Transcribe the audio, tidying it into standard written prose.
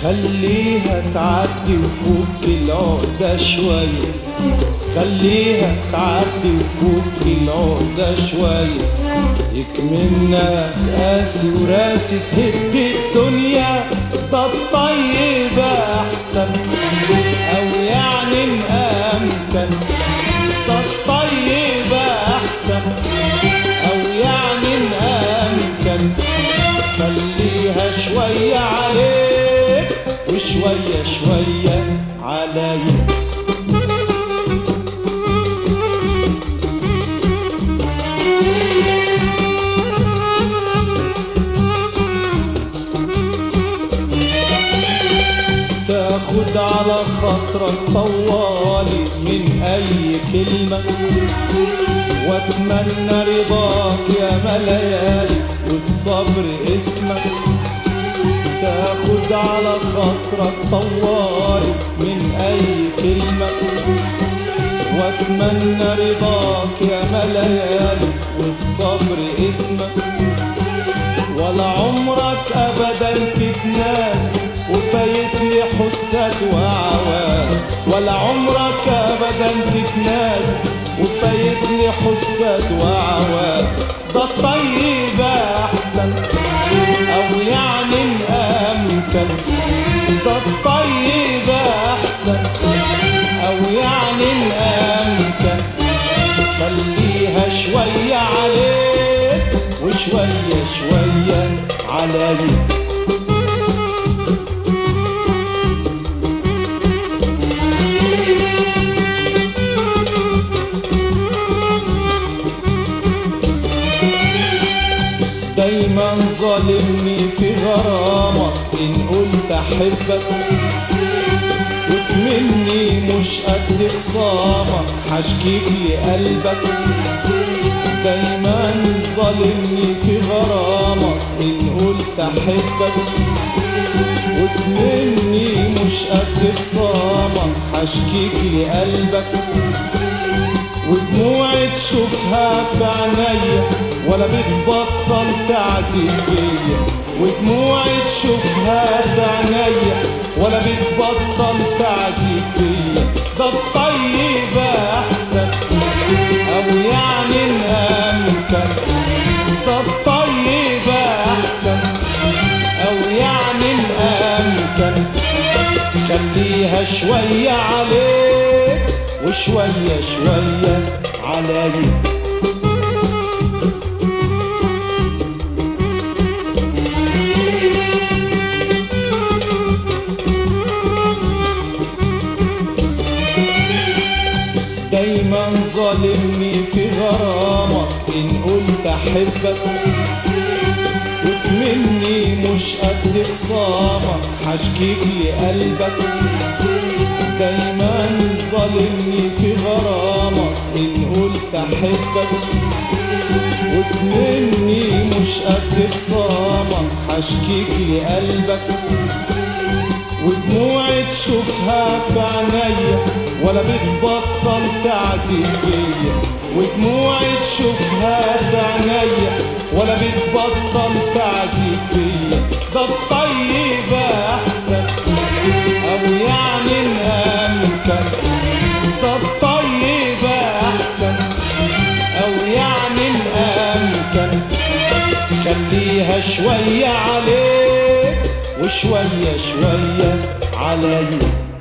خليها تعدي وفوق العقدة شوية، خليها تعدي وفوق العقدة شوية. يكملنا قاسي وراسي تهد الدنيا، ده الطيب أحسن أو يعني مأمكن، ده الطيب أحسن أو يعني مأمكن. خليها شوية عليك وشوية شوية عليا. تاخد على خاطرك طوالي من أي كلمة، واتمنى رضاك يا مليالي والصبر اسمك. تاخد على خاطرك طوالي من أي كلمة، واتمنى رضاك يا مليالي والصبر اسمك. ولا عمرك أبدا تتنازل وفايتلي حسك وعواز، ولا عمرك أبدا تتنازل وفايتلي حسك وعواز. ده الطيب أحسن أو يعني مأمكن، ده الطيب أحسن أو يعني مأمكن. خليها شوية عليك وشوية شوية عليا. دايما ظالمني في غرامك، إن قلت أحبك وتمني مش قد خصامك حشكيك لقلبك. دايما ظالمني في غرامك، إن قلت أحبك وتمني مش قد خصامك حشكيك لقلبك. ودموعي تشوفها في عينيا ولا بتبطل تعذب فيا، ودموعي تشوفها في عينيا ولا بتبطل تعذب فيا. ده الطيب أحسن أو يعني مأمكن، ده الطيب أحسن أو يعني مأمكن. خليها شوية عليك وشوية شوية عليا. دايما ظالمني في غرامك، إن قلت أحبك وتمني مش قد خصامك حشكيك لقلبك. دايما ظالمني في غرامك، إن قلت أحبك وتمني مش قد خصامك حشكيك لقلبك. ودموعي تشوفها في عينيا ولا بتبطل تعذب فيا، ودموعي تشوفها في عينيا ولا بتبطل تعذب فيا. ده الطيب أحسن أو يعني مأمكن، ده الطيب أحسن أو يعني مأمكن. خليها شوية عليك وشوية شوية عليا.